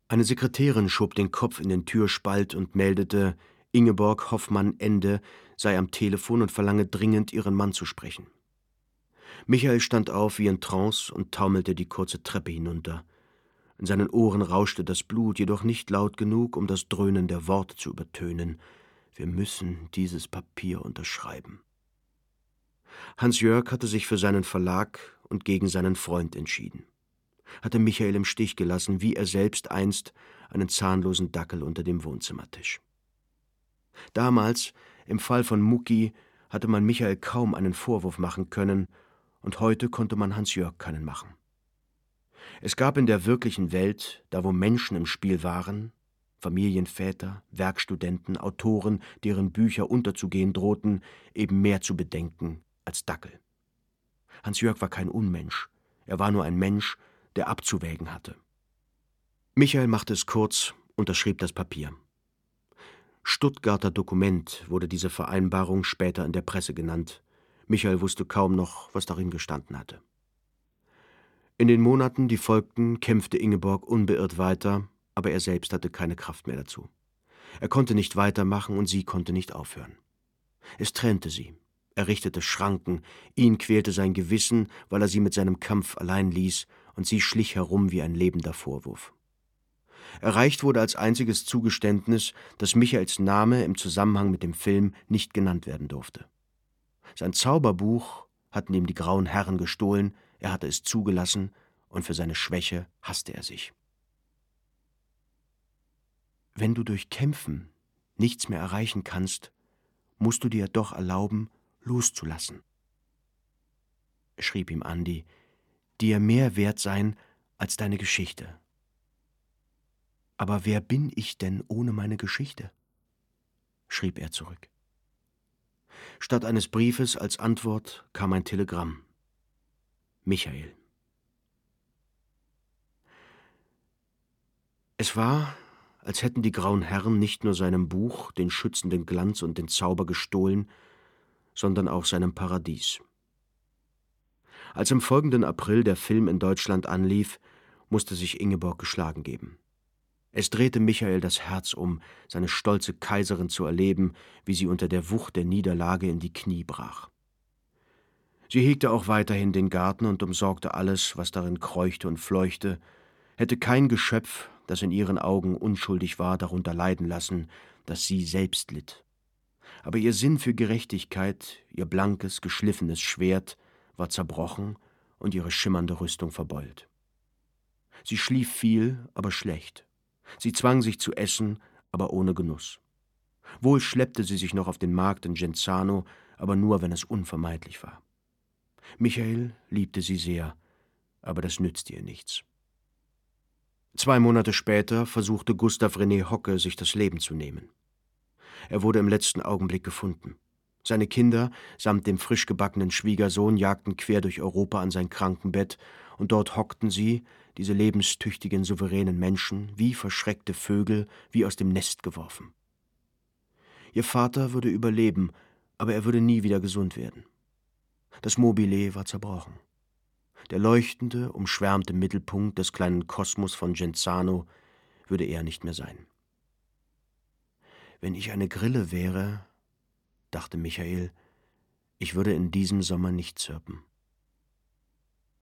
Eine Sekretärin schob den Kopf in den Türspalt und meldete, Ingeborg Hoffmann-Ende sei am Telefon und verlange dringend, ihren Mann zu sprechen. Michael stand auf wie in Trance und taumelte die kurze Treppe hinunter. In seinen Ohren rauschte das Blut, jedoch nicht laut genug, um das Dröhnen der Worte zu übertönen. Wir müssen dieses Papier unterschreiben. Hans-Jörg hatte sich für seinen Verlag und gegen seinen Freund entschieden. Hatte Michael im Stich gelassen, wie er selbst einst einen zahnlosen Dackel unter dem Wohnzimmertisch. Damals, im Fall von Mucki, hatte man Michael kaum einen Vorwurf machen können, und heute konnte man Hans-Jörg keinen machen. Es gab in der wirklichen Welt, da wo Menschen im Spiel waren, Familienväter, Werkstudenten, Autoren, deren Bücher unterzugehen drohten, eben mehr zu bedenken als Dackel. Hans-Jörg war kein Unmensch, er war nur ein Mensch, der abzuwägen hatte. Michael machte es kurz, unterschrieb das Papier. Stuttgarter Dokument wurde diese Vereinbarung später in der Presse genannt. Michael wusste kaum noch, was darin gestanden hatte. In den Monaten, die folgten, kämpfte Ingeborg unbeirrt weiter, aber er selbst hatte keine Kraft mehr dazu. Er konnte nicht weitermachen und sie konnte nicht aufhören. Es trennte sie. Er richtete Schranken, ihn quälte sein Gewissen, weil er sie mit seinem Kampf allein ließ, und sie schlich herum wie ein lebender Vorwurf. Erreicht wurde als einziges Zugeständnis, dass Michaels Name im Zusammenhang mit dem Film nicht genannt werden durfte. Sein Zauberbuch hatten ihm die Grauen Herren gestohlen, er hatte es zugelassen, und für seine Schwäche hasste er sich. Wenn du durch Kämpfen nichts mehr erreichen kannst, musst du dir doch erlauben, loszulassen, schrieb ihm Andi, dir mehr wert sein als deine Geschichte. Aber wer bin ich denn ohne meine Geschichte? Schrieb er zurück. Statt eines Briefes als Antwort kam ein Telegramm. Michael. Es war, als hätten die Grauen Herren nicht nur seinem Buch den schützenden Glanz und den Zauber gestohlen, sondern auch seinem Paradies. Als im folgenden April der Film in Deutschland anlief, musste sich Ingeborg geschlagen geben. Es drehte Michael das Herz um, seine stolze Kaiserin zu erleben, wie sie unter der Wucht der Niederlage in die Knie brach. Sie hegte auch weiterhin den Garten und umsorgte alles, was darin kreuchte und fleuchte, hätte kein Geschöpf, das in ihren Augen unschuldig war, darunter leiden lassen, dass sie selbst litt. Aber ihr Sinn für Gerechtigkeit, ihr blankes, geschliffenes Schwert, war zerbrochen und ihre schimmernde Rüstung verbeult. Sie schlief viel, aber schlecht. Sie zwang sich zu essen, aber ohne Genuss. Wohl schleppte sie sich noch auf den Markt in Genzano, aber nur, wenn es unvermeidlich war. Michael liebte sie sehr, aber das nützte ihr nichts. 2 Monate später versuchte Gustav René Hocke, sich das Leben zu nehmen. Er wurde im letzten Augenblick gefunden. Seine Kinder samt dem frisch gebackenen Schwiegersohn jagten quer durch Europa an sein Krankenbett, und dort hockten sie, diese lebenstüchtigen, souveränen Menschen, wie verschreckte Vögel, wie aus dem Nest geworfen. Ihr Vater würde überleben, aber er würde nie wieder gesund werden. Das Mobile war zerbrochen. Der leuchtende, umschwärmte Mittelpunkt des kleinen Kosmos von Genzano würde er nicht mehr sein. Wenn ich eine Grille wäre, dachte Michael, ich würde in diesem Sommer nicht zirpen.